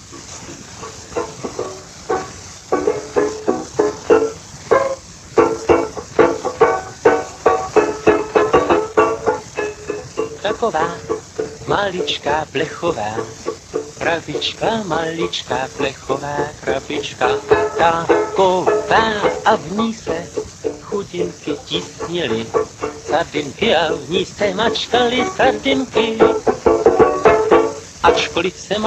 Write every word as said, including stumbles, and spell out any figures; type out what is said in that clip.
Taková maličká plechová krabička, maličká plechová krabička, taková a v ní se chudinky tisnily, sardinky a v ní se mačkaly sardinky. Ačkoliv se